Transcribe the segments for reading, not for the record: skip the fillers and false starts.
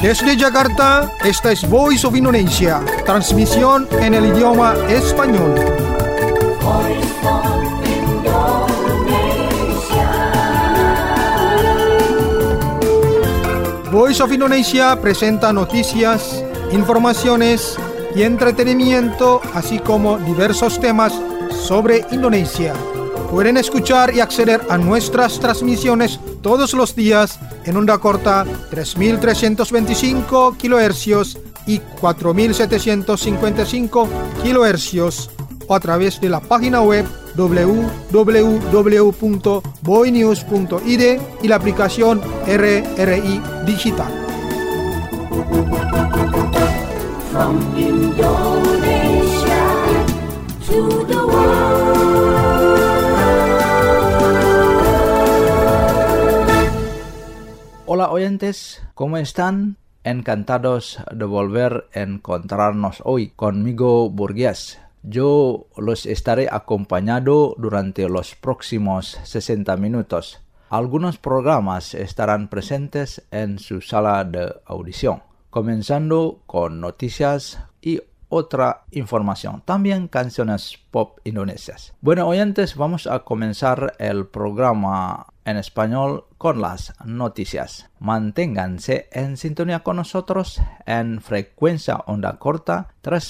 Desde Jakarta, esta es Voice of Indonesia, transmisión en el idioma español. Voice of Indonesia presenta noticias, informaciones y entretenimiento, así como diversos temas sobre Indonesia. Pueden escuchar y acceder a nuestras transmisiones todos los días en onda corta 3.325 kHz y 4.755 kHz o a través de la página web www.boinews.id y la aplicación RRI Digital. From Indonesia to the world. Hola oyentes, ¿cómo están? Encantados de volver a encontrarnos hoy conmigo, Burgués. Yo los estaré acompañando durante los próximos 60 minutos. Algunos programas estarán presentes en su sala de audición, comenzando con noticias y otra información, también canciones pop indonesias. Bueno, oyentes, vamos a comenzar el programa en español con las noticias. Manténganse en sintonía con nosotros en frecuencia onda corta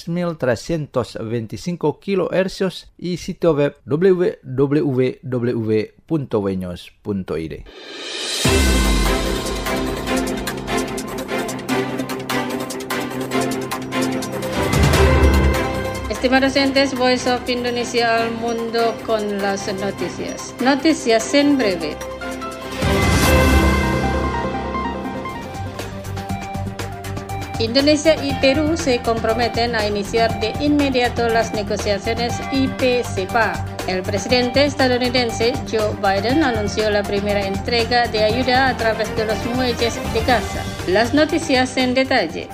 3.325 kHz y sitio web www.boinews.id. Estimados oyentes, Voice of Indonesia al mundo con las noticias. Noticias en breve. Indonesia y Perú se comprometen a iniciar de inmediato las negociaciones IP-CEPA. El presidente estadounidense Joe Biden anunció la primera entrega de ayuda a través de los muelles de Gaza. Las noticias en detalle.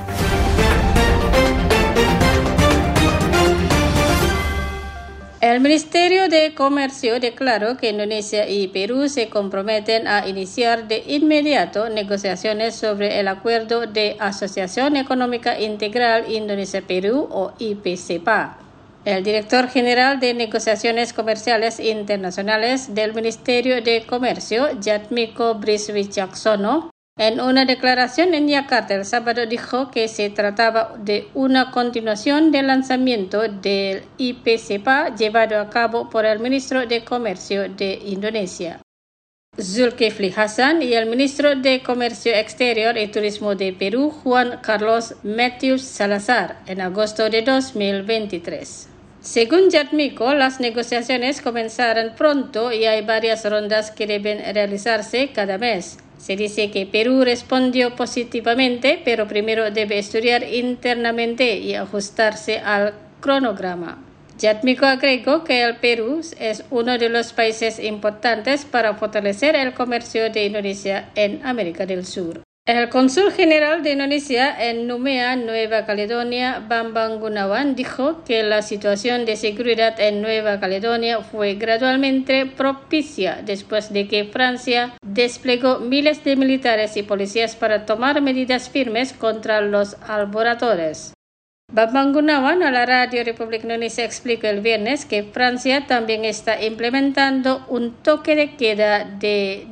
El Ministerio de Comercio declaró que Indonesia y Perú se comprometen a iniciar de inmediato negociaciones sobre el Acuerdo de Asociación Económica Integral Indonesia-Perú o IP-CEPA. El director general de Negociaciones Comerciales Internacionales del Ministerio de Comercio, Jatmiko Briswicaksono, en una declaración en Yakarta el sábado dijo que se trataba de una continuación del lanzamiento del IP-CEPA llevado a cabo por el ministro de Comercio de Indonesia, Zulkifli Hasan, y el ministro de Comercio Exterior y Turismo de Perú, Juan Carlos Matthews Salazar, en agosto de 2023. Según Jatmiko, las negociaciones comenzarán pronto y hay varias rondas que deben realizarse cada mes. Se dice que Perú respondió positivamente, pero primero debe estudiar internamente y ajustarse al cronograma. Jatmiko agregó que el Perú es uno de los países importantes para fortalecer el comercio de Indonesia en América del Sur. El cónsul general de Indonesia en Numea, Nueva Caledonia, Bambang Gunawan, dijo que la situación de seguridad en Nueva Caledonia fue gradualmente propicia después de que Francia desplegó miles de militares y policías para tomar medidas firmes contra los alborotadores. Bambang Gunawan a la Radio Republik Indonesia explicó el viernes que Francia también está implementando un toque de queda de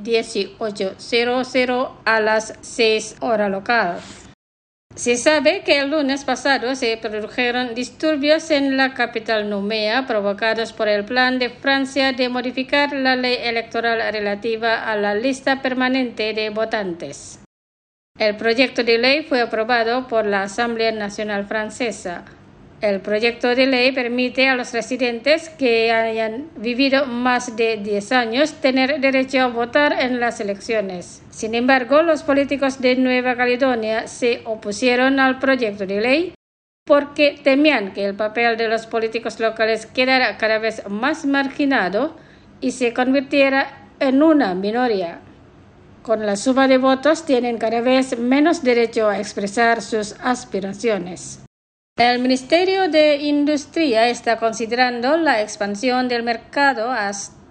18:00 a las 6 hora local. Se sabe que el lunes pasado se produjeron disturbios en la capital Numea provocados por el plan de Francia de modificar la ley electoral relativa a la lista permanente de votantes. El proyecto de ley fue aprobado por la Asamblea Nacional Francesa. El proyecto de ley permite a los residentes que hayan vivido más de 10 años tener derecho a votar en las elecciones. Sin embargo, los políticos de Nueva Caledonia se opusieron al proyecto de ley porque temían que el papel de los políticos locales quedara cada vez más marginado y se convirtiera en una minoría. Con la suma de votos tienen cada vez menos derecho a expresar sus aspiraciones. El Ministerio de Industria está considerando la expansión del mercado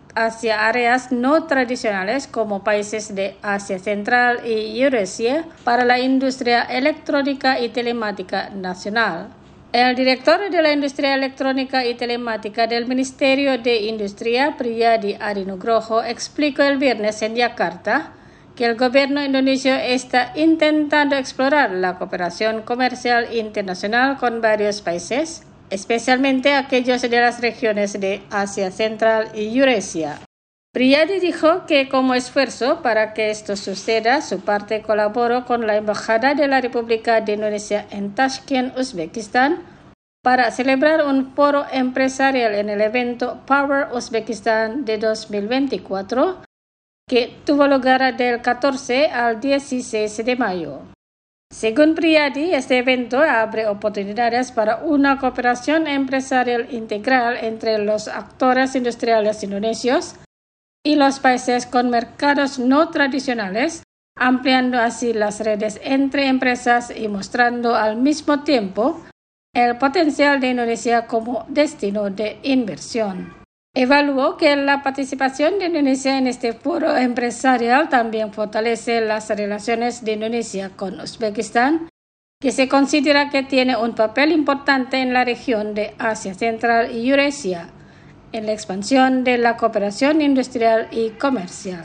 hacia áreas no tradicionales como países de Asia Central y Eurasia para la industria electrónica y telemática nacional. El director de la industria electrónica y telemática del Ministerio de Industria, Priyadi Adinugroho, explicó el viernes en Yakarta que el gobierno indonesio está intentando explorar la cooperación comercial internacional con varios países, especialmente aquellos de las regiones de Asia Central y Eurasia. Priyadi dijo que como esfuerzo para que esto suceda, su parte colaboró con la Embajada de la República de Indonesia en Tashkent, Uzbekistán, para celebrar un foro empresarial en el evento Power Uzbekistan de 2024, que tuvo lugar del 14 al 16 de mayo. Según Priyadi, este evento abre oportunidades para una cooperación empresarial integral entre los actores industriales indonesios y los países con mercados no tradicionales, ampliando así las redes entre empresas y mostrando al mismo tiempo el potencial de Indonesia como destino de inversión. Evaluó que la participación de Indonesia en este foro empresarial también fortalece las relaciones de Indonesia con Uzbekistán, que se considera que tiene un papel importante en la región de Asia Central y Eurasia, en la expansión de la cooperación industrial y comercial.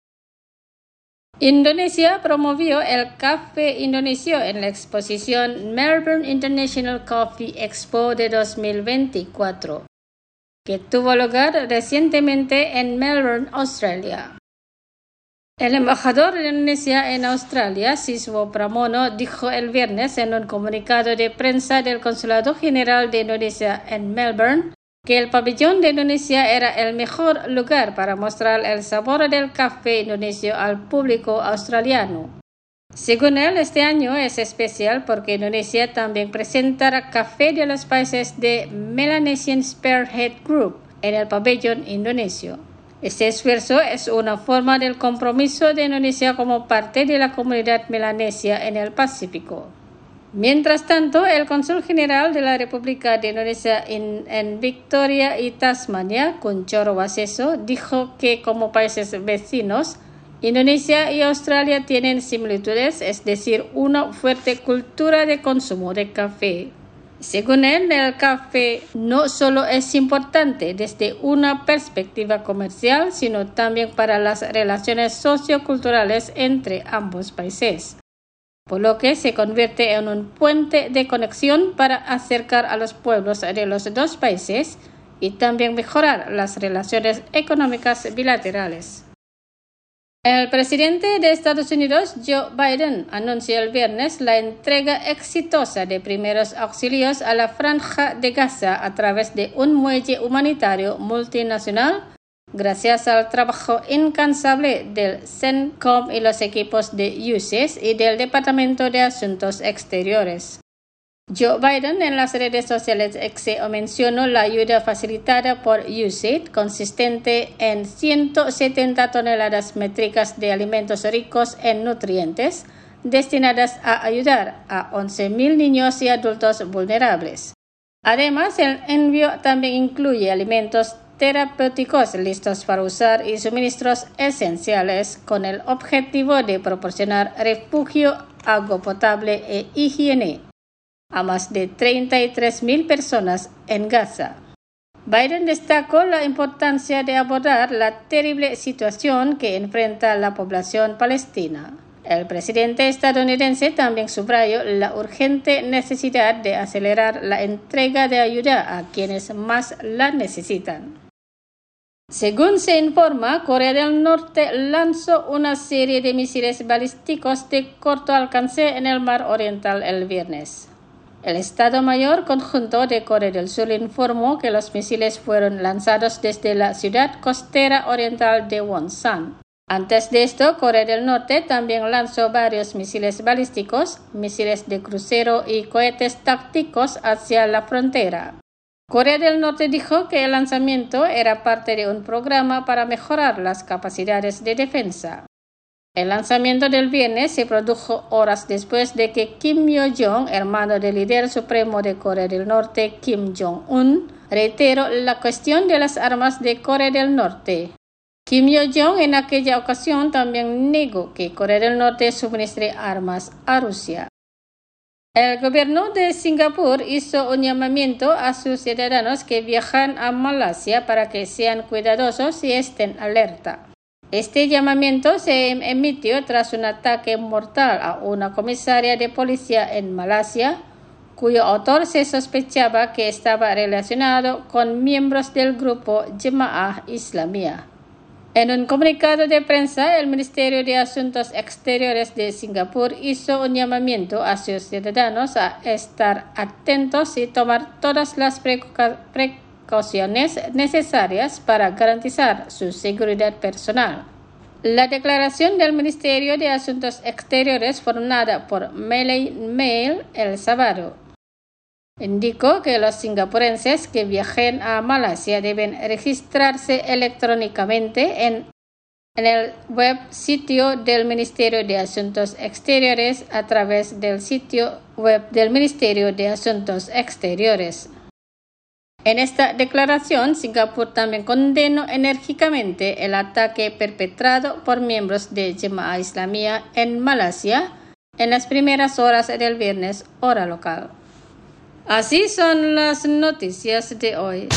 Indonesia promovió el café indonesio en la exposición Melbourne International Coffee Expo de 2024. Que tuvo lugar recientemente en Melbourne, Australia. El embajador de Indonesia en Australia, Siswo Pramono, dijo el viernes en un comunicado de prensa del Consulado General de Indonesia en Melbourne que el pabellón de Indonesia era el mejor lugar para mostrar el sabor del café indonesio al público australiano. Según él, este año es especial porque Indonesia también presentará café de los países de Melanesian Spearhead Group en el pabellón indonesio. Este esfuerzo es una forma del compromiso de Indonesia como parte de la comunidad melanesia en el Pacífico. Mientras tanto, el cónsul general de la República de Indonesia en Victoria y Tasmania, Kunchoro Waseso, dijo que como países vecinos, Indonesia y Australia tienen similitudes, es decir, una fuerte cultura de consumo de café. Según él, el café no solo es importante desde una perspectiva comercial, sino también para las relaciones socioculturales entre ambos países, por lo que se convierte en un puente de conexión para acercar a los pueblos de los dos países y también mejorar las relaciones económicas bilaterales. El presidente de Estados Unidos, Joe Biden, anunció el viernes la entrega exitosa de primeros auxilios a la Franja de Gaza a través de un muelle humanitario multinacional, gracias al trabajo incansable del CENTCOM y los equipos de USAID y del Departamento de Asuntos Exteriores. Joe Biden en las redes sociales mencionó la ayuda facilitada por USAID, consistente en 170 toneladas métricas de alimentos ricos en nutrientes, destinadas a ayudar a 11.000 niños y adultos vulnerables. Además, el envío también incluye alimentos terapéuticos listos para usar y suministros esenciales con el objetivo de proporcionar refugio, agua potable e higiene a más de 33.000 personas en Gaza. Biden destacó la importancia de abordar la terrible situación que enfrenta la población palestina. El presidente estadounidense también subrayó la urgente necesidad de acelerar la entrega de ayuda a quienes más la necesitan. Según se informa, Corea del Norte lanzó una serie de misiles balísticos de corto alcance en el Mar Oriental el viernes. El Estado Mayor Conjunto de Corea del Sur informó que los misiles fueron lanzados desde la ciudad costera oriental de Wonsan. Antes de esto, Corea del Norte también lanzó varios misiles balísticos, misiles de crucero y cohetes tácticos hacia la frontera. Corea del Norte dijo que el lanzamiento era parte de un programa para mejorar las capacidades de defensa. El lanzamiento del viernes se produjo horas después de que Kim Yo-jong, hermano del líder supremo de Corea del Norte, Kim Jong-un, Reitero la cuestión de las armas de Corea del Norte. Kim Yo-jong en aquella ocasión también negó que Corea del Norte suministre armas a Rusia. El gobierno de Singapur hizo un llamamiento a sus ciudadanos que viajan a Malasia para que sean cuidadosos y estén alerta. Este llamamiento se emitió tras un ataque mortal a una comisaria de policía en Malasia, cuyo autor se sospechaba que estaba relacionado con miembros del grupo Jemaah Islamiyah. En un comunicado de prensa, el Ministerio de Asuntos Exteriores de Singapur hizo un llamamiento a sus ciudadanos a estar atentos y tomar todas las precauciones necesarias para garantizar su seguridad personal. La declaración del Ministerio de Asuntos Exteriores formada por Malay Mail el sábado indicó que los singapurenses que viajen a Malasia deben registrarse electrónicamente en el web sitio del Ministerio de Asuntos Exteriores a través del sitio web del Ministerio de Asuntos Exteriores. En esta declaración, Singapur también condenó enérgicamente el ataque perpetrado por miembros de Jemaah Islamiyah en Malasia en las primeras horas del viernes, hora local. Así son las noticias de hoy.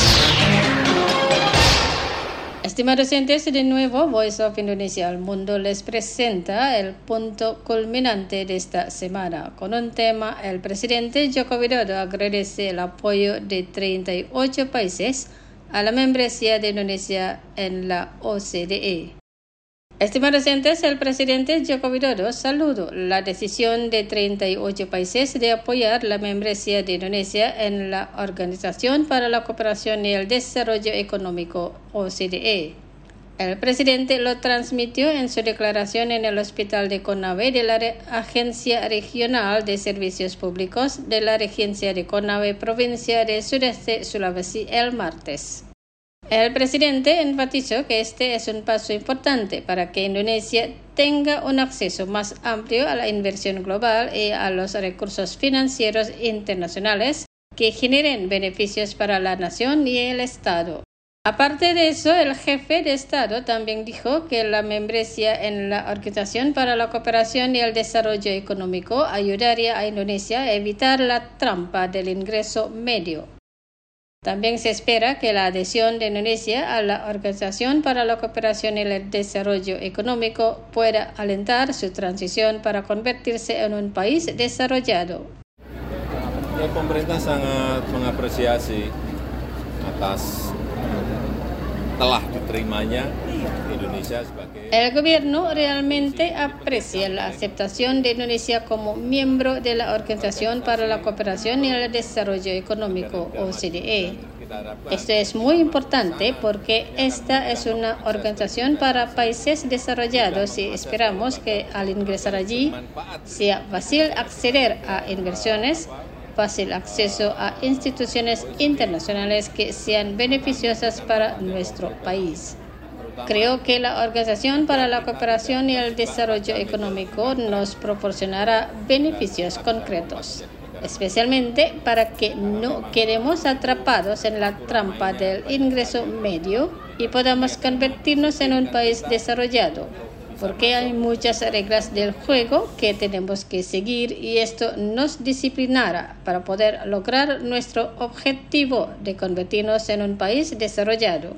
Estimados oyentes, de nuevo Voice of Indonesia al Mundo les presenta el punto culminante de esta semana. Con un tema, el presidente Joko Widodo agradece el apoyo de 38 países a la membresía de Indonesia en la OCDE. Estimados oyentes, el presidente Joko Widodo saludó la decisión de 38 países de apoyar la membresía de Indonesia en la Organización para la Cooperación y el Desarrollo Económico, OCDE. El presidente lo transmitió en su declaración en el Hospital de Konawe de la Agencia Regional de Servicios Públicos de la Regencia de Konawe, provincia de Sudeste Sulawesi, el martes. El presidente enfatizó que este es un paso importante para que Indonesia tenga un acceso más amplio a la inversión global y a los recursos financieros internacionales que generen beneficios para la nación y el Estado. Aparte de eso, el jefe de Estado también dijo que la membresía en la Organización para la Cooperación y el Desarrollo Económico ayudaría a Indonesia a evitar la trampa del ingreso medio. También se espera que la adhesión de Indonesia a la Organización para la Cooperación y el Desarrollo Económico pueda alentar su transición para convertirse en un país desarrollado. Ya, pemerintah sangat mengapresiasi atas telah diterimanya Indonesia sebagai... El gobierno realmente aprecia la aceptación de Indonesia como miembro de la Organización para la Cooperación y el Desarrollo Económico, OCDE. Esto es muy importante porque esta es una organización para países desarrollados y esperamos que al ingresar allí sea fácil acceder a inversiones, fácil acceso a instituciones internacionales que sean beneficiosas para nuestro país. Creo que la Organización para la Cooperación y el Desarrollo Económico nos proporcionará beneficios concretos, especialmente para que no quedemos atrapados en la trampa del ingreso medio y podamos convertirnos en un país desarrollado, porque hay muchas reglas del juego que tenemos que seguir y esto nos disciplinará para poder lograr nuestro objetivo de convertirnos en un país desarrollado.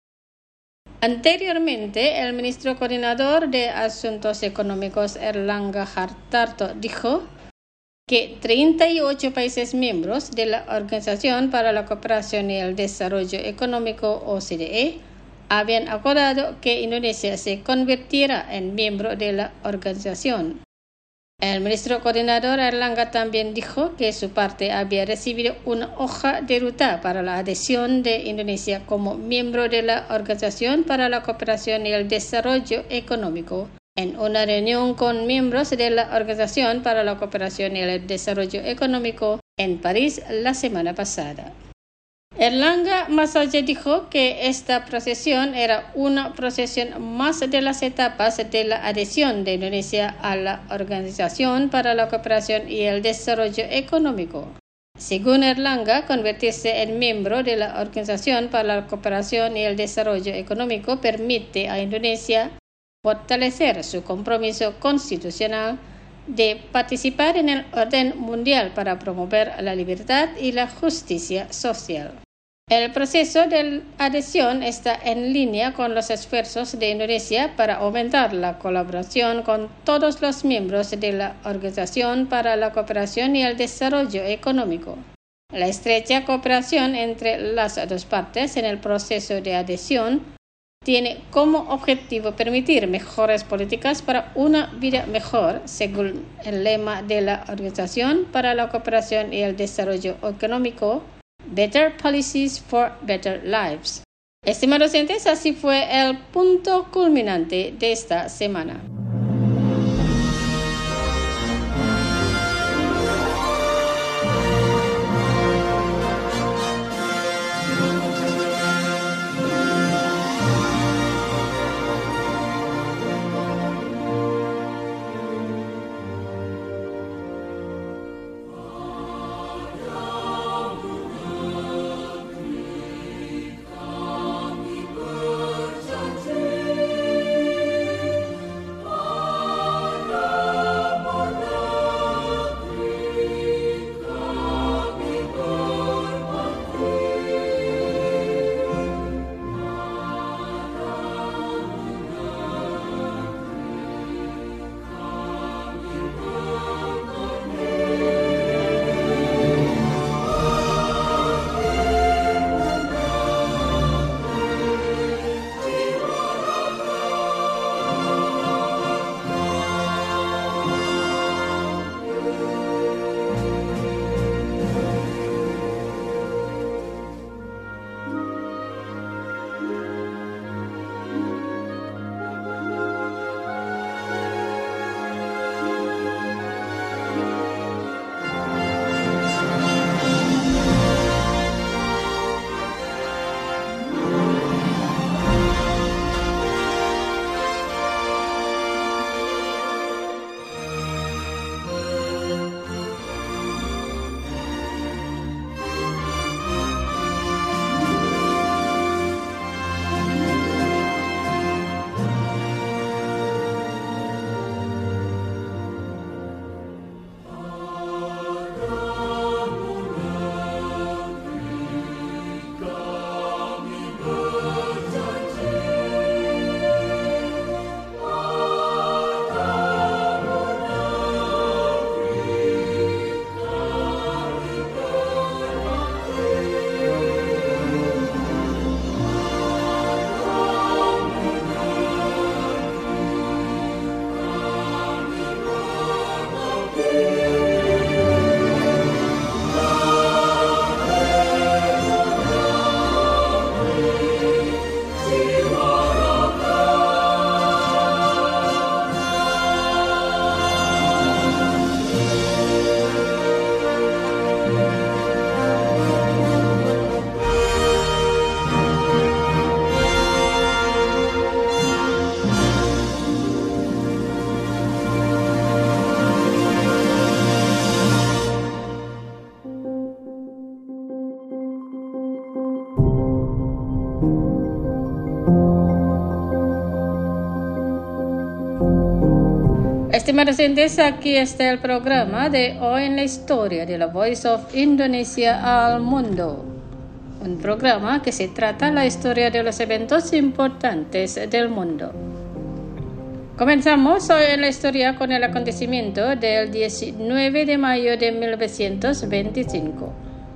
Anteriormente, el ministro coordinador de Asuntos Económicos Erlangga Hartarto dijo que 38 países miembros de la Organización para la Cooperación y el Desarrollo Económico, OCDE, habían acordado que Indonesia se convirtiera en miembro de la organización. El ministro coordinador Erlangga también dijo que su parte había recibido una hoja de ruta para la adhesión de Indonesia como miembro de la Organización para la Cooperación y el Desarrollo Económico en una reunión con miembros de la Organización para la Cooperación y el Desarrollo Económico en París la semana pasada. Erlangga más allá dijo que esta procesión era una procesión más de las etapas de la adhesión de Indonesia a la Organización para la Cooperación y el Desarrollo Económico. Según Erlanga, convertirse en miembro de la Organización para la Cooperación y el Desarrollo Económico permite a Indonesia fortalecer su compromiso constitucional de participar en el orden mundial para promover la libertad y la justicia social. El proceso de adhesión está en línea con los esfuerzos de Indonesia para aumentar la colaboración con todos los miembros de la Organización para la Cooperación y el Desarrollo Económico. La estrecha cooperación entre las dos partes en el proceso de adhesión tiene como objetivo permitir mejores políticas para una vida mejor, según el lema de la Organización para la Cooperación y el Desarrollo Económico, Better Policies for Better Lives. Estimados oyentes, así fue el punto culminante de esta semana. Estimados oyentes, aquí está el programa de hoy en la historia de la Voice of Indonesia al mundo. Un programa que se trata la historia de los eventos importantes del mundo. Comenzamos hoy en la historia con el acontecimiento del 19 de mayo de 1925.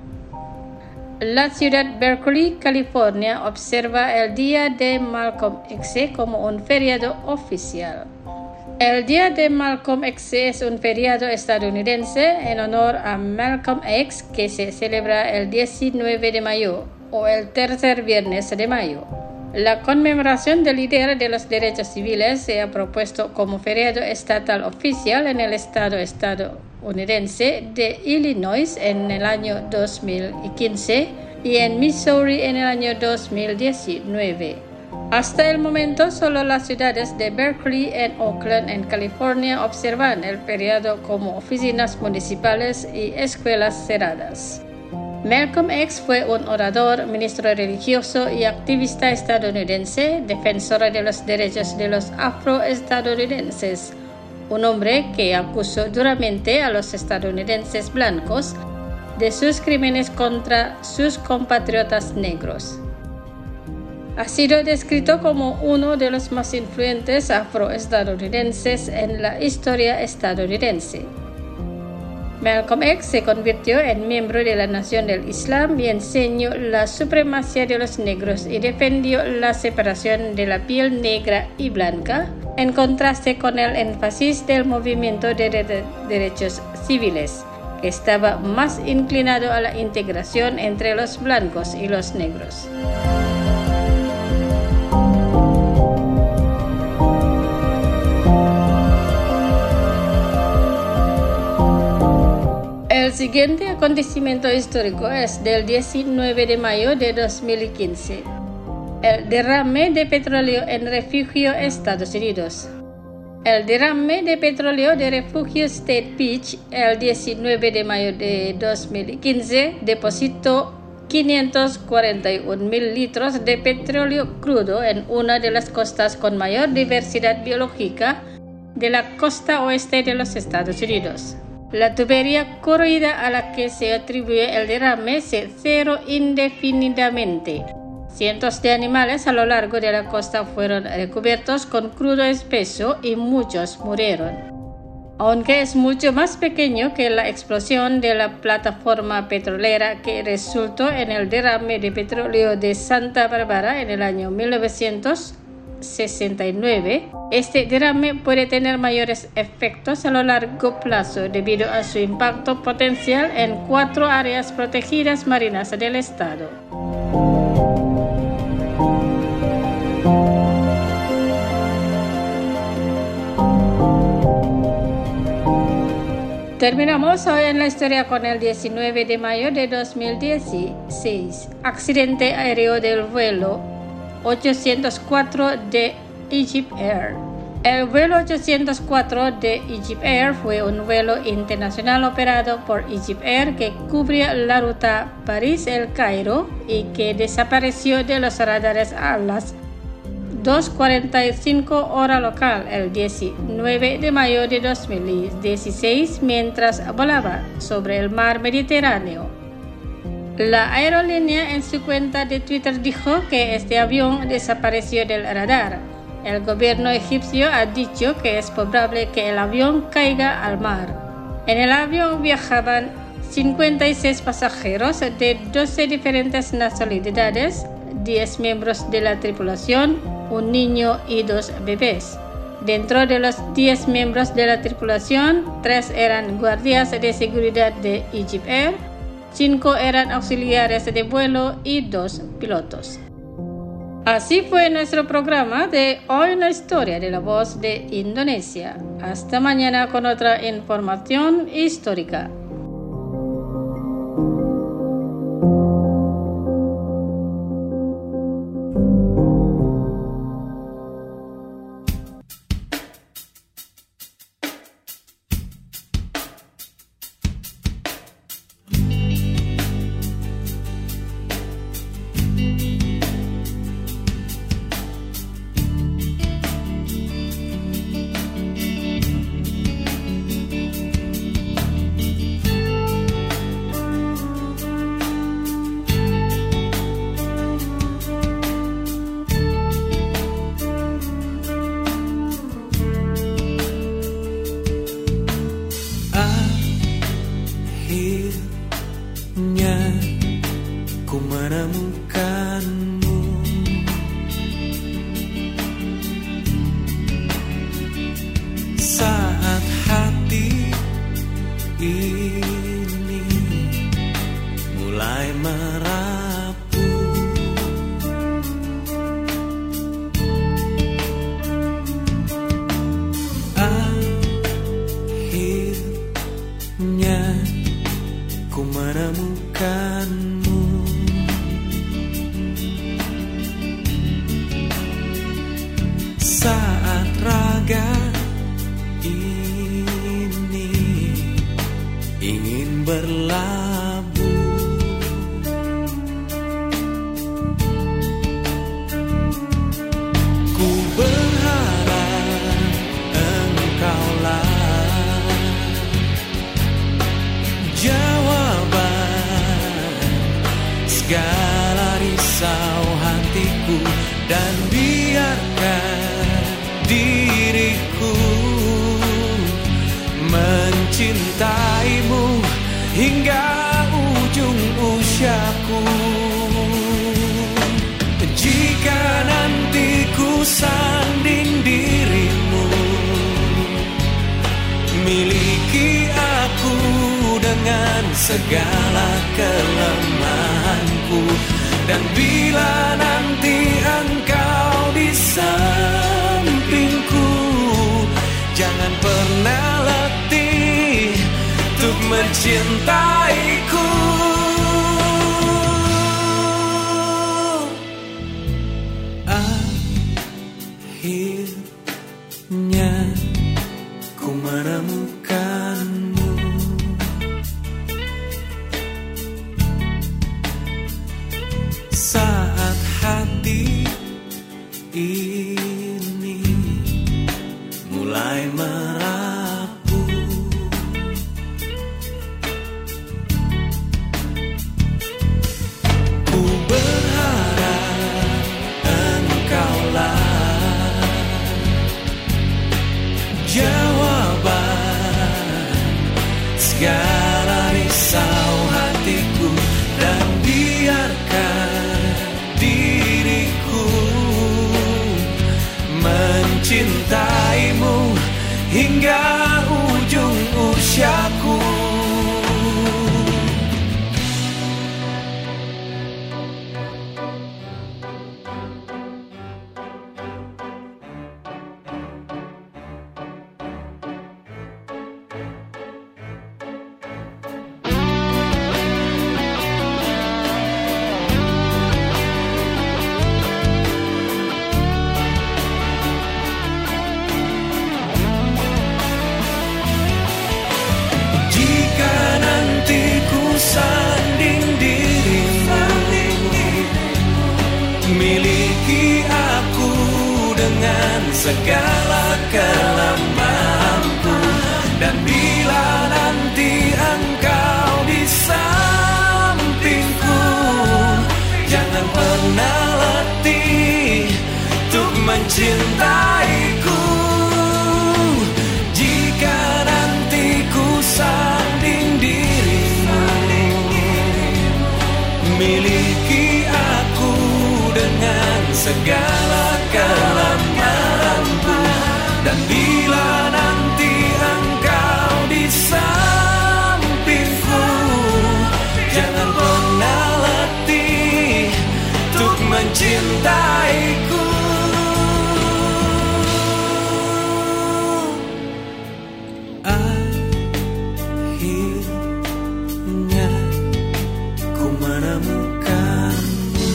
La ciudad Berkeley, California, observa el Día de Malcolm X como un feriado oficial. El Día de Malcolm X es un feriado estadounidense en honor a Malcolm X que se celebra el 19 de mayo o el tercer viernes de mayo. La conmemoración del líder de los derechos civiles se ha propuesto como feriado estatal oficial en el estado estadounidense de Illinois en el año 2015 y en Missouri en el año 2019. Hasta el momento, solo las ciudades de Berkeley y Oakland en California observan el periodo como oficinas municipales y escuelas cerradas. Malcolm X fue un orador, ministro religioso y activista estadounidense, defensor de los derechos de los afroestadounidenses, un hombre que acusó duramente a los estadounidenses blancos de sus crímenes contra sus compatriotas negros. Ha sido descrito como uno de los más influyentes afroestadounidenses en la historia estadounidense. Malcolm X se convirtió en miembro de la Nación del Islam y enseñó la supremacía de los negros y defendió la separación de la piel negra y blanca, en contraste con el énfasis del movimiento de derechos civiles, que estaba más inclinado a la integración entre los blancos y los negros. El siguiente acontecimiento histórico es del 19 de mayo de 2015. El derrame de petróleo en refugio Estados Unidos. El derrame de petróleo de refugio State Beach el 19 de mayo de 2015 depositó 541,000 litros de petróleo crudo en una de las costas con mayor diversidad biológica de la costa oeste de los Estados Unidos. La tubería corroída a la que se atribuye el derrame se cerró indefinidamente. Cientos de animales a lo largo de la costa fueron recubiertos con crudo espeso y muchos murieron. Aunque es mucho más pequeño que la explosión de la plataforma petrolera que resultó en el derrame de petróleo de Santa Bárbara en el año 1969, este derrame puede tener mayores efectos a lo largo plazo debido a su impacto potencial en 4 áreas protegidas marinas del estado. Terminamos hoy en la historia con el 19 de mayo de 2016, accidente aéreo del vuelo 804 de Egypt Air. El vuelo 804 de Egypt Air fue un vuelo internacional operado por Egypt Air que cubría la ruta París-El Cairo y que desapareció de los radares a las 2:45 hora local el 19 de mayo de 2016 mientras volaba sobre el mar Mediterráneo. La aerolínea en su cuenta de Twitter dijo que este avión desapareció del radar. El gobierno egipcio ha dicho que es probable que el avión caiga al mar. En el avión viajaban 56 pasajeros de 12 diferentes nacionalidades, 10 miembros de la tripulación, un niño y 2 bebés. Dentro de los 10 miembros de la tripulación, 3 eran guardias de seguridad de Egypt Air, 5 eran auxiliares de vuelo y 2 pilotos. Así fue nuestro programa de Hoy en la Historia de la Voz de Indonesia. Hasta mañana con otra información histórica. risau hatiku dan biarkan diriku mencintaimu hingga ujung usiaku. Jika nanti ku sanding dirimu, miliki aku dengan segala kelemahanku. Dan bila nanti engkau di sampingku, jangan pernah letih untuk mencintaiku. Akhirnya ku menemukanmu. Saat hati ini mulai merapuh, ku berharap engkaulah jawaban segala risau hatiku. Dan biarkan diriku mencintaimu hingga ujung usiaku. Sanding dirimu, miliki aku dengan segala kelemahanku. Dan bila nanti engkau di sampingku, jangan pernah letih untuk mencintaiku. Jika nanti ku sanding dirimu, miliki aku dengan segala kelemahanku. Dan bila nanti engkau di sampingku, jangan pernah letih untuk mencintaiku. Akhirnya ku menemukanmu.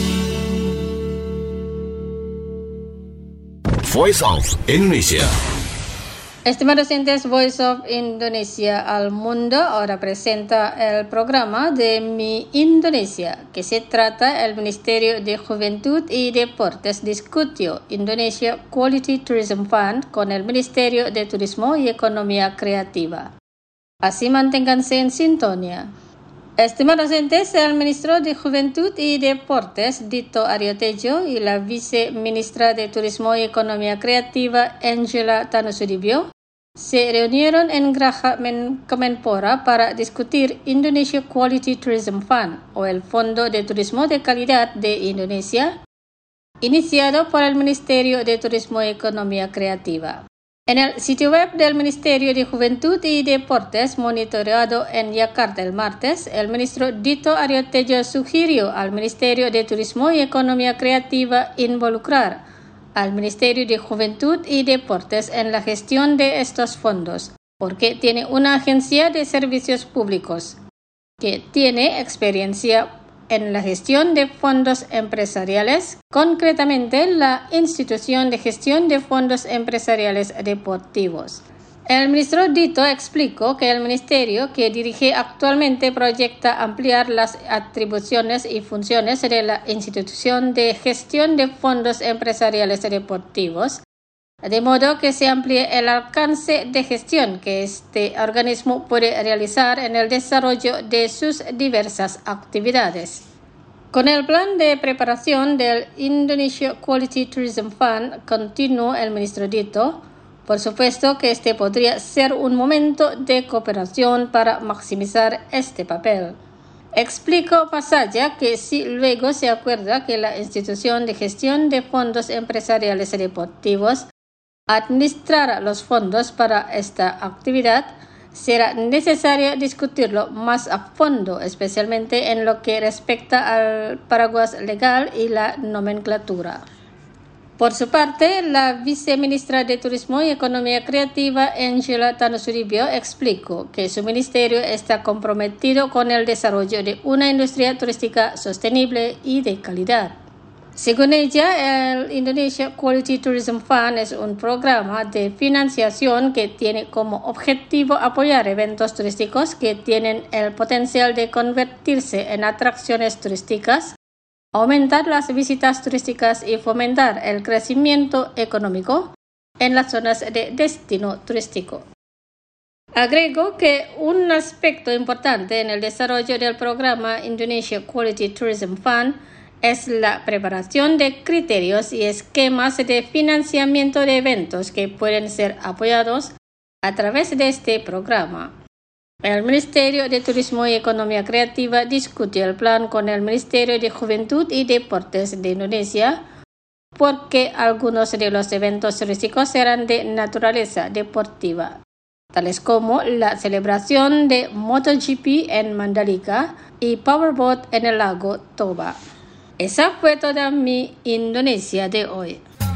Voice of Indonesia. Estimados oyentes, Voice of Indonesia al Mundo ahora presenta el programa de Mi Indonesia, que se trata el Ministerio de Juventud y Deportes discutió Indonesia Quality Tourism Fund con el Ministerio de Turismo y Economía Creativa. Así manténganse en sintonía. Estimados oyentes, el ministro de Juventud y Deportes, Dito Aryo Tejo, y la viceministra de Turismo y Economía Creativa, Angela Tanusudibyo, se reunieron en Geraha Kemenpora para discutir Indonesia Quality Tourism Fund, o el Fondo de Turismo de Calidad de Indonesia, iniciado por el Ministerio de Turismo y Economía Creativa. En el sitio web del Ministerio de Juventud y Deportes, monitoreado en Yakarta el martes, el ministro Dito Aryo Tejo sugirió al Ministerio de Turismo y Economía Creativa involucrar al Ministerio de Juventud y Deportes en la gestión de estos fondos, porque tiene una agencia de servicios públicos que tiene experiencia en la gestión de fondos empresariales, concretamente la Institución de Gestión de Fondos Empresariales Deportivos. El ministro Dito explicó que el ministerio que dirige actualmente proyecta ampliar las atribuciones y funciones de la Institución de Gestión de Fondos Empresariales Deportivos, de modo que se amplíe el alcance de gestión que este organismo puede realizar en el desarrollo de sus diversas actividades. Con el plan de preparación del Indonesia Quality Tourism Fund, continuó el ministro Dito, por supuesto que este podría ser un momento de cooperación para maximizar este papel. Explicó más allá que si luego se acuerda que la institución de gestión de fondos empresariales deportivos administrará los fondos para esta actividad, será necesario discutirlo más a fondo, especialmente en lo que respecta al paraguas legal y la nomenclatura. Por su parte, la viceministra de Turismo y Economía Creativa, Angela Tanosuribio, explicó que su ministerio está comprometido con el desarrollo de una industria turística sostenible y de calidad. Según ella, el Indonesia Quality Tourism Fund es un programa de financiación que tiene como objetivo apoyar eventos turísticos que tienen el potencial de convertirse en atracciones turísticas, aumentar las visitas turísticas y fomentar el crecimiento económico en las zonas de destino turístico. Agregó que un aspecto importante en el desarrollo del programa Indonesia Quality Tourism Fund es la preparación de criterios y esquemas de financiamiento de eventos que pueden ser apoyados a través de este programa. El Ministerio de Turismo y Economía Creativa discutió el plan con el Ministerio de Juventud y Deportes de Indonesia porque algunos de los eventos turísticos serán de naturaleza deportiva, tales como la celebración de MotoGP en Mandalika y Powerboat en el lago Toba. Esa fue toda mi Indonesia de hoy.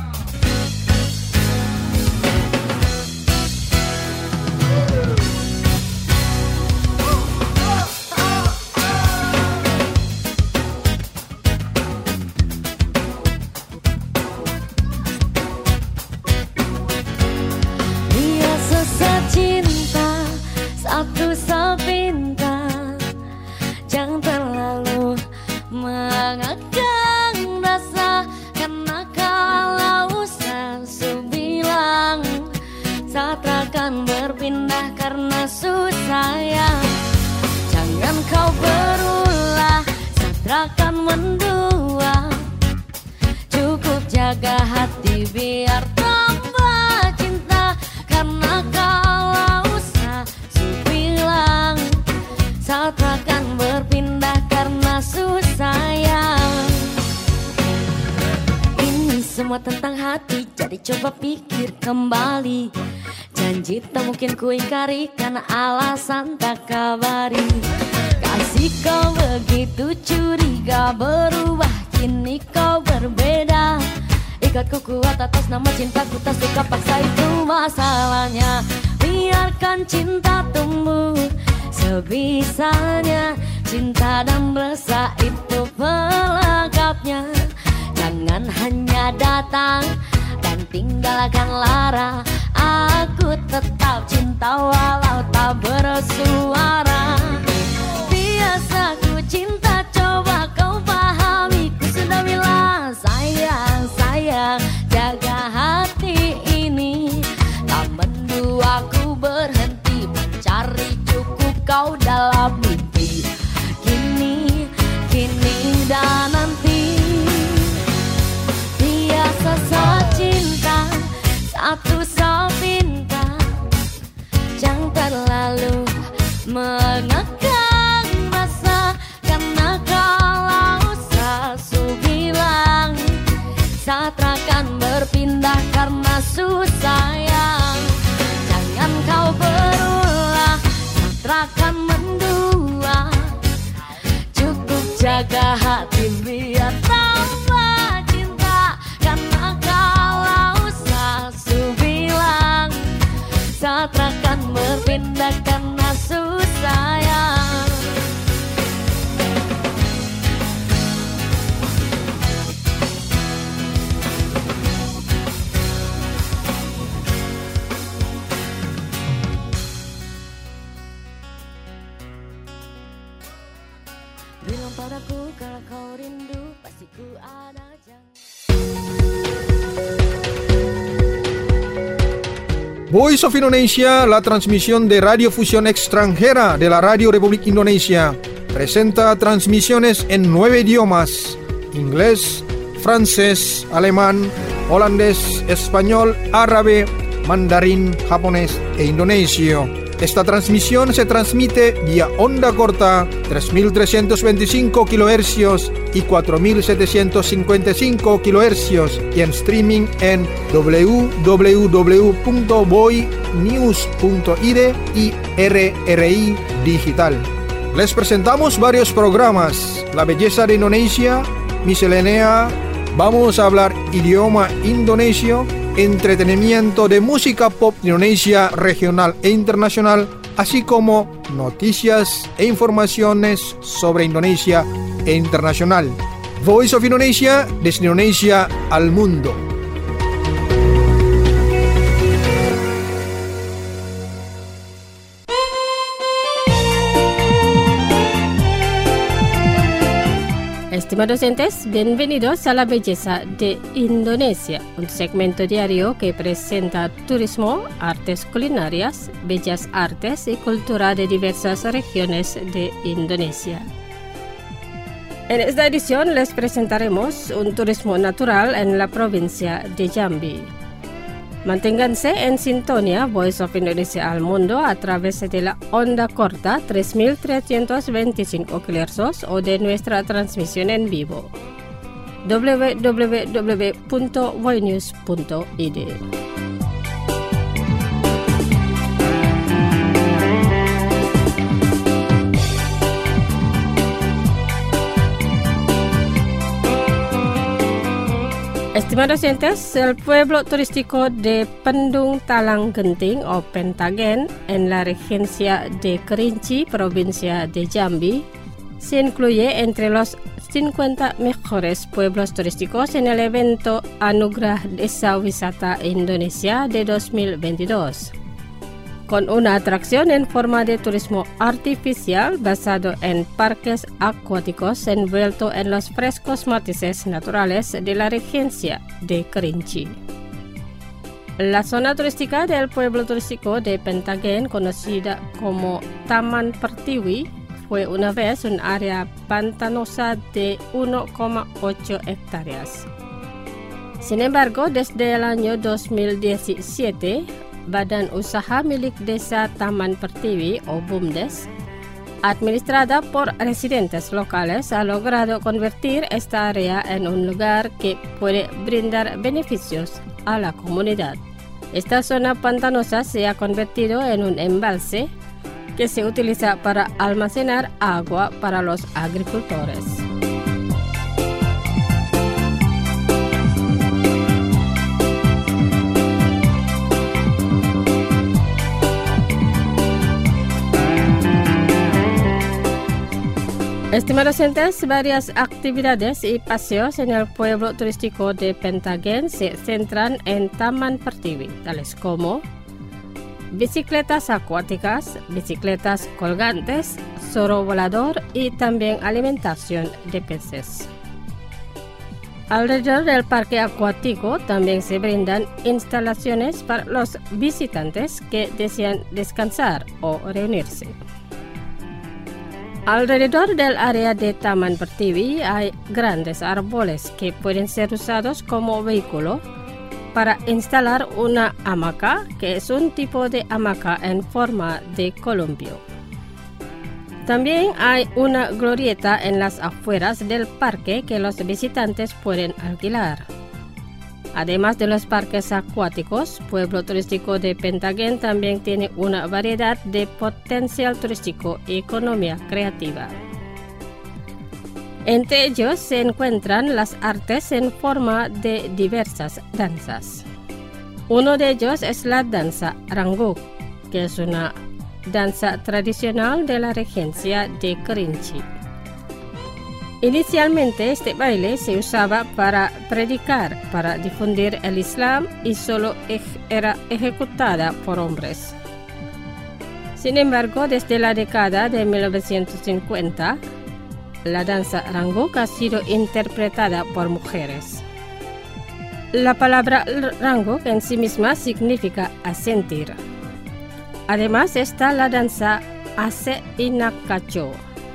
Dia sesat cinta, satu sepinta, jangan terlalu mengekang rasa, karena kalau sesu bilang saat akan berpindah karena susah ya. Jangan kau berulah saat akan mendua, cukup jaga hati biar tambah cinta, karena kalau sesu bilang saat akan berpindah karena susah ya. Ini semua tentang hati, jadi coba pikir kembali. Janji tak mungkin ku ingkari karena alasan tak kabari. Kasih kau begitu curiga, berubah kini kau berbeda. Ikatku kuat atas nama cintaku, tak suka paksa itu masalahnya. Biarkan cinta tumbuh sebisanya, cinta dan rasa itu pelengkapnya. Jangan hanya datang dan tinggalkan lara. Aku tetap cinta walau tak bersuara. Biasa ku cinta, coba kau pahami. Ku sudah bilang sayang, sayang, jaga hati ini. Tak mendua ku berhenti mencari, cukup kau dalam mimpi. Kini, kini dan nanti. Biasa secinta, satu sepinta, jangan terlalu mengekang rasa, karena kalau sesu bilang saat akan berpindah karena susah yang. Jangan kau berulah saat akan mendua, cukup jaga hati biar tambah cinta, karena kalau sesu bilang saat akan berpindah karena susah yang. Bilang padaku kalau kau rindu, pasti ku ada janji. Voice of Indonesia, la transmisión de radiofusión extranjera de la Radio Republik Indonesia. presenta transmisiones en 9 idiomas: inglés, francés, alemán, holandés, español, árabe, mandarín, japonés e indonesio. Esta transmisión se transmite vía onda corta 3.325 kHz y 4.755 kHz y en streaming en www.voinews.id y RRI Digital. Les presentamos varios programas: La belleza de Indonesia, Miscelánea, vamos a hablar idioma indonesio, entretenimiento de música pop de Indonesia regional e internacional, así como noticias e informaciones sobre Indonesia e internacional. Voice of Indonesia, desde Indonesia al mundo. Estimados oyentes, bienvenidos a La Belleza de Indonesia, un segmento diario que presenta turismo, artes culinarias, bellas artes y cultura de diversas regiones de Indonesia. En esta edición les presentaremos un turismo natural en la provincia de Jambi. Manténganse en sintonía Voice of Indonesia al mundo a través de la onda corta 3.325 kHz o de nuestra transmisión en vivo www.voinews.id. Estimados oyentes, el pueblo turístico de Pendung Talang Genting o Pentagen en la regencia de Kerinci, provincia de Jambi, se incluye entre los 50 mejores pueblos turísticos en el evento Anugerah Desa Wisata Indonesia de 2022. Con una atracción en forma de turismo artificial basado en parques acuáticos envuelto en los frescos matices naturales de la regencia de Kerinci. La zona turística del pueblo turístico de Pentagen, conocida como Taman Pertiwi, fue una vez un área pantanosa de 1,8 hectáreas. Sin embargo, desde el año 2017, Badan Usaha milik Desa Taman Pertiwi o BUMDes, administrada por residentes locales, ha logrado convertir esta área en un lugar que puede brindar beneficios a la comunidad. Esta zona pantanosa se ha convertido en un embalse que se utiliza para almacenar agua para los agricultores. Estimados oyentes, varias actividades y paseos en el pueblo turístico de Pentagen se centran en Taman Pertiwi, tales como bicicletas acuáticas, bicicletas colgantes, zorro volador y también alimentación de peces. Alrededor del parque acuático también se brindan instalaciones para los visitantes que desean descansar o reunirse. Alrededor del área de Taman Pertiwi hay grandes árboles que pueden ser usados como vehículo para instalar una hamaca, que es un tipo de hamaca en forma de columpio. También hay una glorieta en las afueras del parque que los visitantes pueden alquilar. Además de los parques acuáticos, pueblo turístico de Pentagen también tiene una variedad de potencial turístico y economía creativa. Entre ellos se encuentran las artes en forma de diversas danzas. Uno de ellos es la danza Rangguk, que es una danza tradicional de la regencia de Kerinci. Inicialmente este baile se usaba para predicar, para difundir el Islam y solo era ejecutada por hombres. Sin embargo, desde la década de 1950, la danza Rangguk ha sido interpretada por mujeres. La palabra Rangguk en sí misma significa asentir. Además está la danza Ase Inakacho.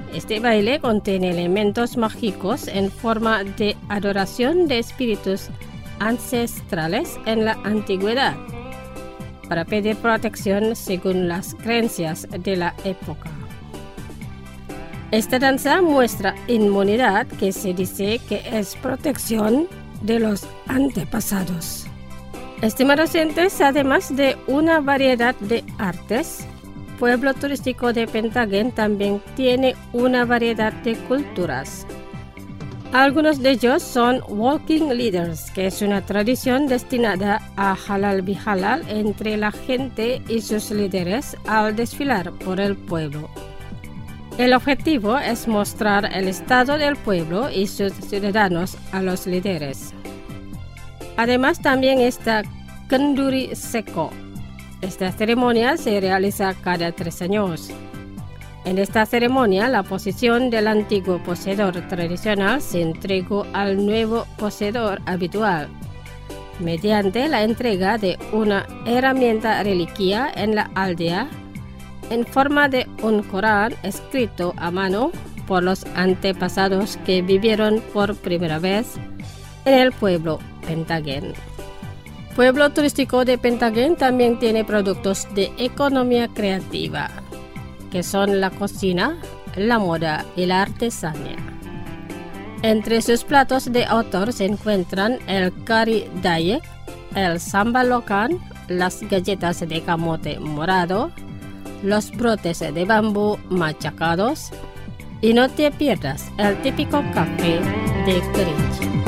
Este baile contiene elementos mágicos en forma de adoración de espíritus ancestrales en la antigüedad, para pedir protección según las creencias de la época. Esta danza muestra inmunidad, que se dice que es protección de los antepasados. Estimados oyentes, además de una variedad de artes, Pueblo Turístico de Pentagén también tiene una variedad de culturas. Algunos de ellos son Walking Leaders, que es una tradición destinada a halal bihalal entre la gente y sus líderes al desfilar por el pueblo. El objetivo es mostrar el estado del pueblo y sus ciudadanos a los líderes. Además, también está Kenduri Seko. Esta ceremonia se realiza cada 3 años. En esta ceremonia, la posesión del antiguo poseedor tradicional se entregó al nuevo poseedor habitual, mediante la entrega de una herramienta reliquia en la aldea, en forma de un Corán escrito a mano por los antepasados que vivieron por primera vez en el pueblo Pentagén. Pueblo Turístico de Pentagén también tiene productos de economía creativa, que son la cocina, la moda y la artesanía. Entre sus platos de autor se encuentran el kari Dayak, el sambal lokan, las galletas de camote morado, los brotes de bambú machacados, y no te pierdas el típico café de Kerinci.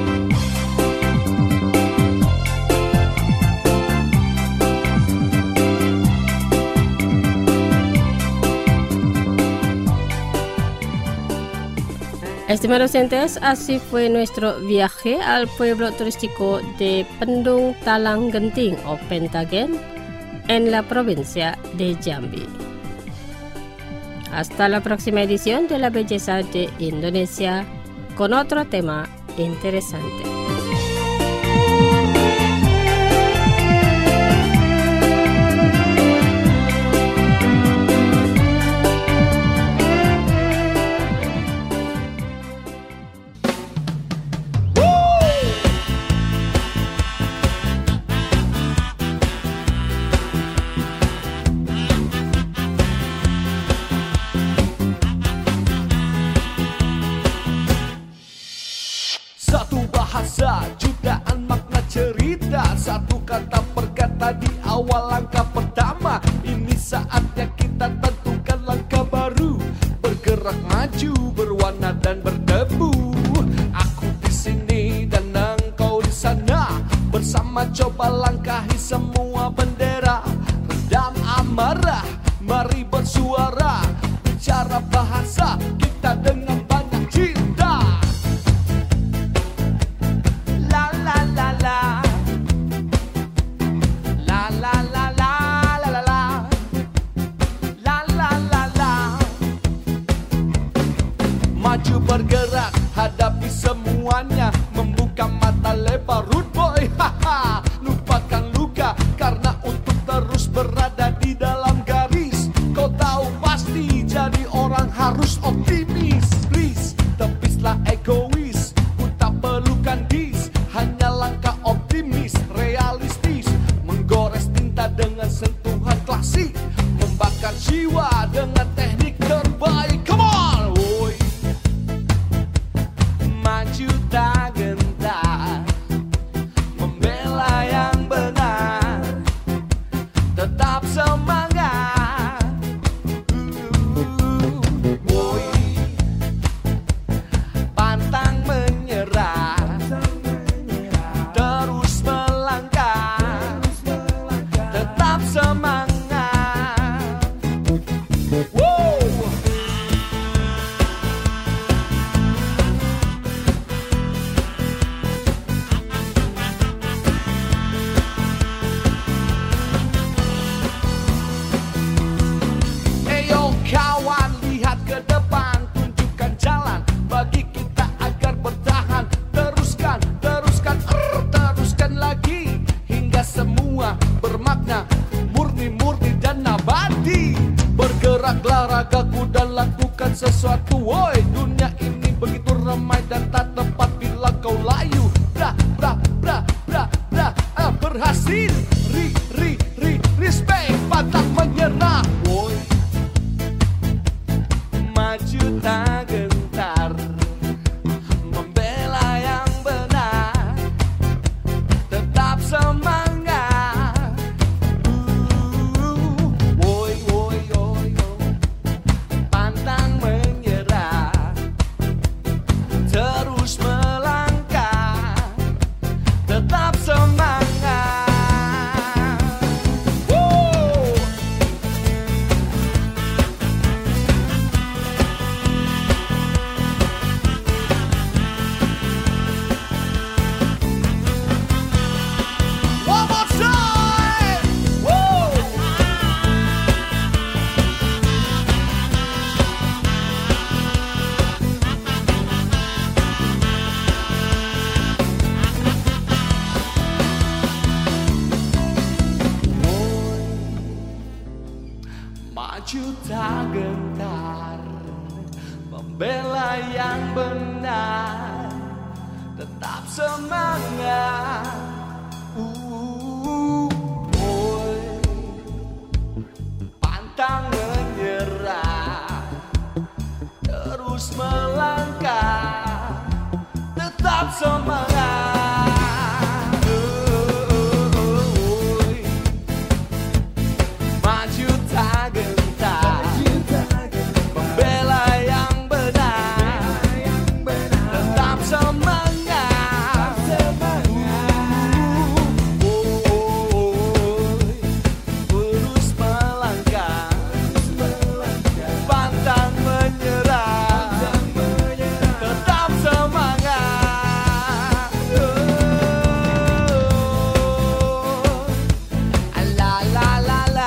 Estimados oyentes, así fue nuestro viaje al pueblo turístico de Pendung Talang Genting o Pentagén en la provincia de Jambi. Hasta la próxima edición de La Belleza de Indonesia con otro tema interesante. Satu bahasa, jutaan makna cerita, satu kata perkata di awal langkah pertama. Ini saatnya kita tentukan langkah baru, bergerak maju, berwarna dan berdebu. Aku di sini dan engkau di sana, bersama coba langkahi semua bendera. Redam amarah, mari bersuara, bicara bahasa kita dengan banyak cinta. Maju bergerak, hadapi semuanya, membuka mata lebar, rude boy, haha, lupakan layu. Bra, bra, bra, bra, bra, berhasil. Respect, pantang menyerah. Woi, maju tak gentar, membela yang benar, tetap semangat. Woi, woi, woi, pantang menyerah, terus melangkah, tetap semangat. Maju tak gentar, membela yang benar, tetap semangat. Boy, pantang menyerah, terus melangkah, tetap semangat. Maju tak gentar, membela yang benar, tetap semangat. Terus melangkah, pantang menyerah, tetap semangat. La la la la.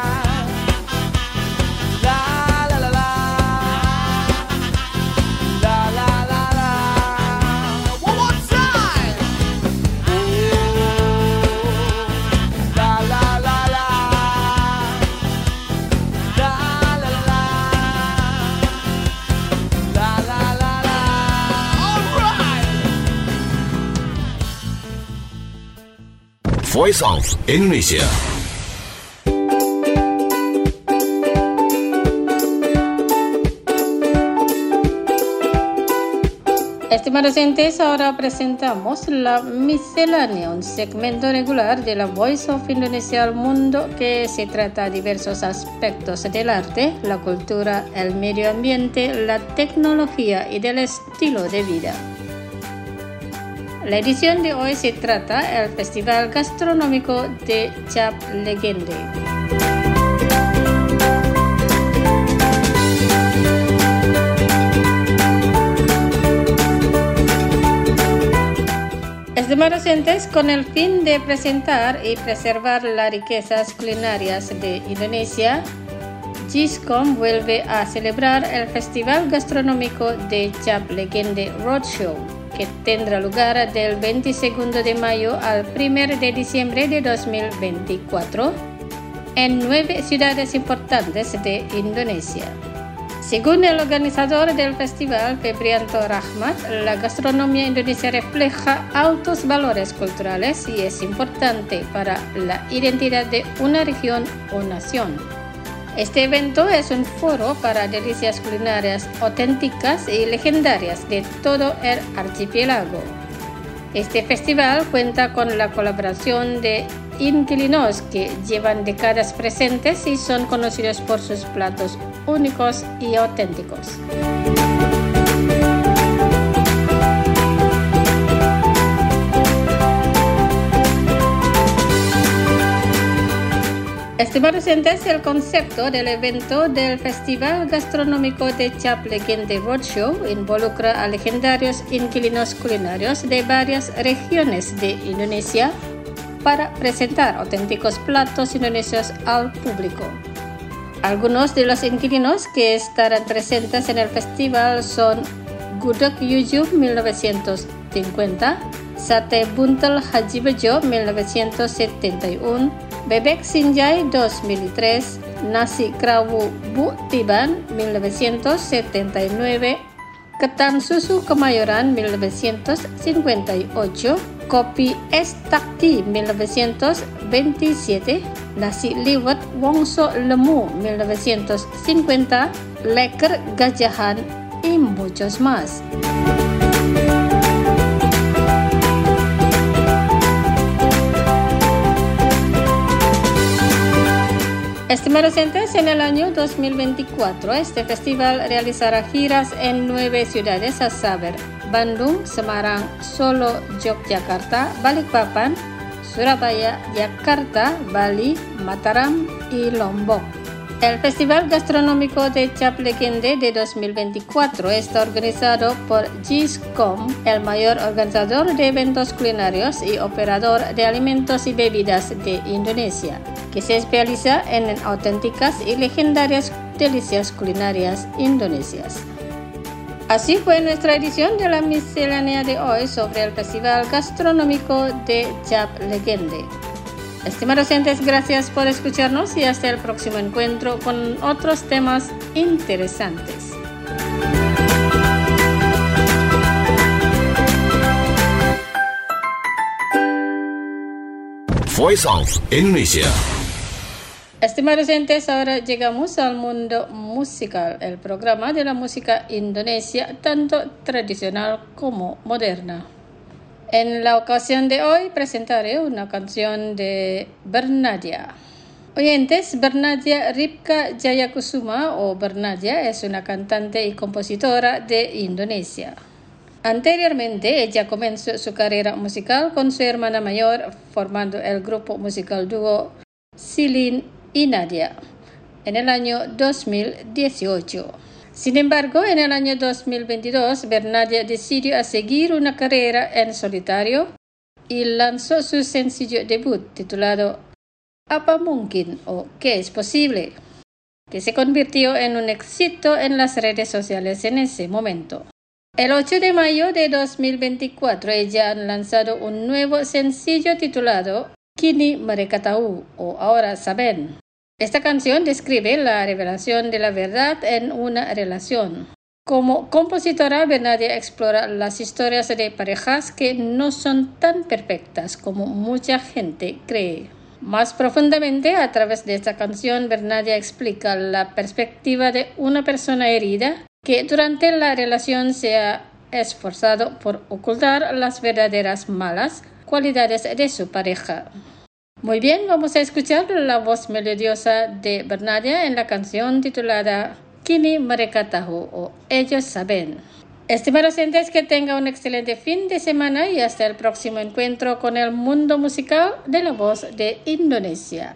Voice of Indonesia. Estimados oyentes, ahora presentamos la miscelánea, un segmento regular de la Voice of Indonesia al mundo que se trata de diversos aspectos del arte, la cultura, el medio ambiente, la tecnología y del estilo de vida. La edición de hoy se trata del Festival Gastronómico de Cap Legende. Estimados oyentes, con el fin de presentar y preservar las riquezas culinarias de Indonesia, GISCOM vuelve a celebrar el Festival Gastronómico de Cap Legende Roadshow, que tendrá lugar del 22 de mayo al 1 de diciembre de 2024 en 9 ciudades importantes de Indonesia. Según el organizador del festival, Febrianto Rahmat, la gastronomía indonesia refleja altos valores culturales y es importante para la identidad de una región o nación. Este evento es un foro para delicias culinarias auténticas y legendarias de todo el archipiélago. Este festival cuenta con la colaboración de inquilinos que llevan décadas presentes y son conocidos por sus platos únicos y auténticos. Estimados oyentes, el concepto del evento del Festival Gastronómico de Cap Legende Roadshow involucra a legendarios inquilinos culinarios de varias regiones de Indonesia para presentar auténticos platos indonesios al público. Algunos de los inquilinos que estarán presentes en el festival son Gudeg Yujum 1950, Sate Buntel Haji Bejo 1971, Bebek Sinjai 2003, Nasi Krawu Bu Tiban 1979, ketan susu Kemayoran 1958, kopi es takti 1927, nasi liwet Wongso Lemu 1950, leker gajahan y muchos más. Estimados oyentes, en el año 2024 este festival realizará giras en 9 ciudades, a saber, Bandung, Semarang, Solo, Yogyakarta, Balikpapan, Surabaya, Jakarta, Bali, Mataram y Lombok. El Festival Gastronómico de Cap Legende de 2024 está organizado por GISCOM, el mayor organizador de eventos culinarios y operador de alimentos y bebidas de Indonesia, que se especializa en auténticas y legendarias delicias culinarias indonesias. Así fue nuestra edición de la miscelánea de hoy sobre el Festival Gastronómico de Cap Legende. Estimados oyentes, gracias por escucharnos y hasta el próximo encuentro con otros temas interesantes. Voice of Indonesia. Estimados oyentes, ahora llegamos al mundo musical, el programa de la música indonesia, tanto tradicional como moderna. En la ocasión de hoy presentaré una canción de Bernadia. Oyentes, Bernadia Ripka Jayakusuma o Bernadia es una cantante y compositora de Indonesia. Anteriormente, ella comenzó su carrera musical con su hermana mayor, formando el grupo musical dúo Silin y Nadia en el año 2018. Sin embargo, en el año 2022, Bernadia decidió seguir una carrera en solitario y lanzó su sencillo debut titulado Apa Mungkin o ¿Qué es posible?, que se convirtió en un éxito en las redes sociales en ese momento. El 8 de mayo de 2024, ella ha lanzado un nuevo sencillo titulado Kini Mereka Tahu o Ahora Saben. Esta canción describe la revelación de la verdad en una relación. Como compositora, Bernadia explora las historias de parejas que no son tan perfectas como mucha gente cree. Más profundamente, a través de esta canción, Bernadia explica la perspectiva de una persona herida que durante la relación se ha esforzado por ocultar las verdaderas malas cualidades de su pareja. Muy bien, vamos a escuchar la voz melodiosa de Bernadia en la canción titulada Kini Mereka Tahu o Ellos Saben. Estimados oyentes, que tenga un excelente fin de semana y hasta el próximo encuentro con el mundo musical de la voz de Indonesia.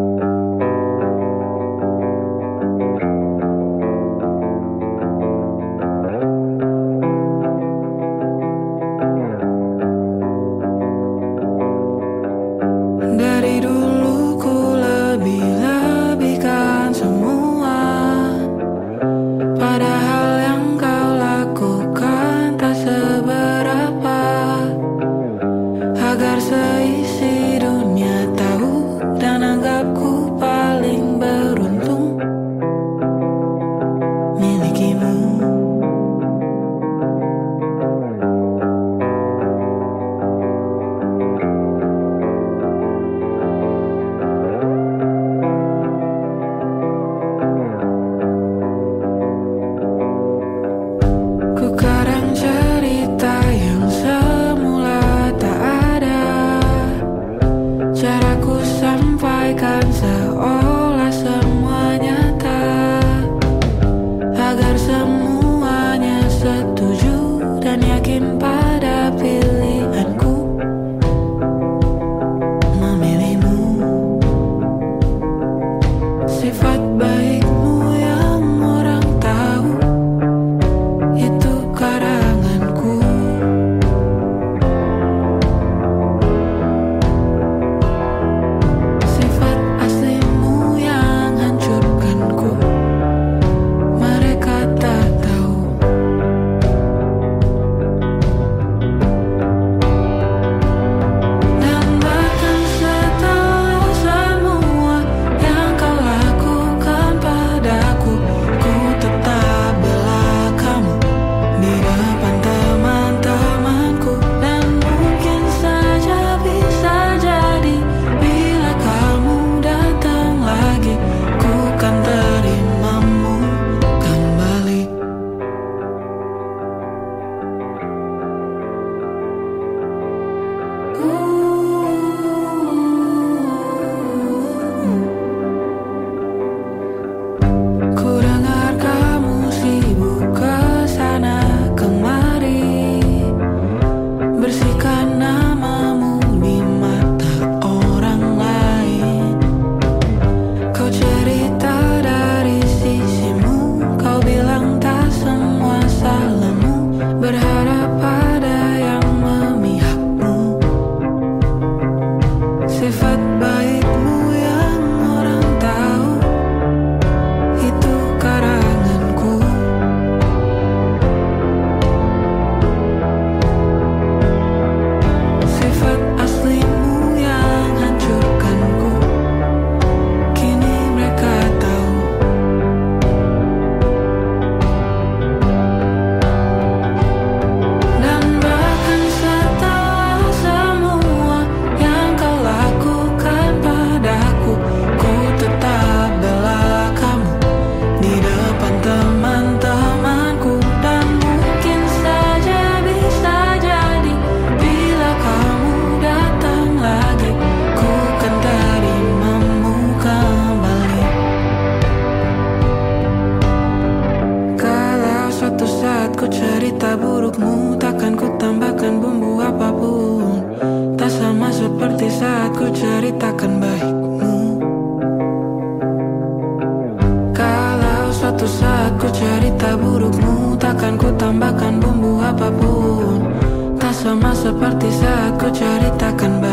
Dari dulu ku lebih-lebihkan semua, padahal yang kau lakukan tak seberapa. Agar seisi dunia tahu dan anggap ceritakan baikmu. Kalau suatu saat ku cerita burukmu, takkan ku tambahkan bumbu apapun. Tak sama seperti saat ku ceritakan baikmu.